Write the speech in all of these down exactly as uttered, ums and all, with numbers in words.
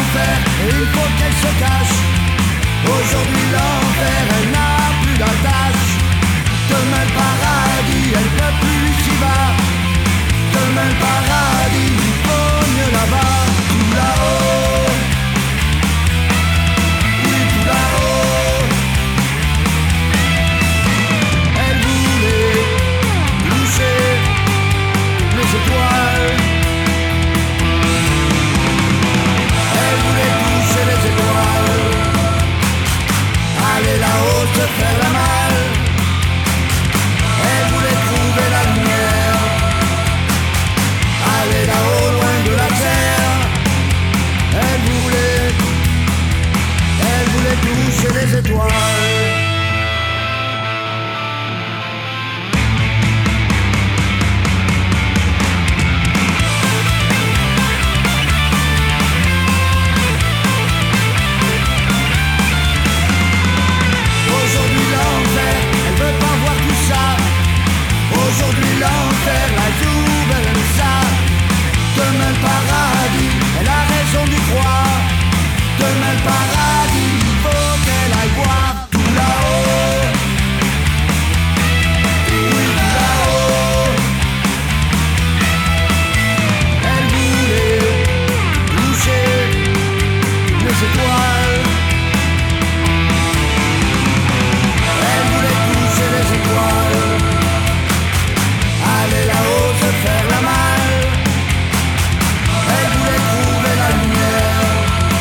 l'enfer et il faut qu'elle se cache. Aujourd'hui l'enfer, elle n'a plus d'attache. Demain le paradis, elle peut plus s'y va. Demain le paradis, il faut mieux là-bas. Tout là-haut, oui tout là-haut. Elle voulait toucher les étoiles. Elle voulait toucher les étoiles. Aller là-haut se faire la malle. Elle voulait trouver la lumière. Aller là-haut loin de la terre. Elle voulait, elle voulait toucher les étoiles. Aujourd'hui l'enfer, elle veut pas voir tout ça. Aujourd'hui l'enfer, la joue, elle aime ça. Demain le paradis, elle a raison d'y croire. Demain le paradis, il faut qu'elle aille voir. Tout là-haut, oui tout là-haut. Elle voulait toucher les étoiles. Elle voulait toucher les étoiles. Aller là-haut se faire la malle. Elle voulait trouver la lumière.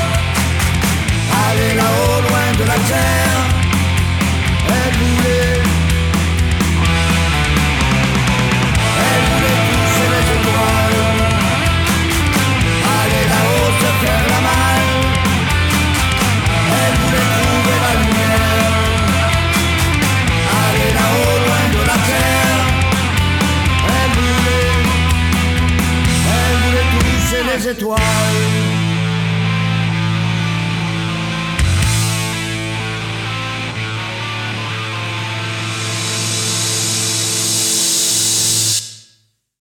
Aller là-haut loin de la terre. Elle voulait, elle voulait toucher les étoiles. Aller là-haut se faire la malle. Elle voulait trouver la lumière. Aller là-haut loin de la terre. Elle voulait, elle voulait toucher les étoiles.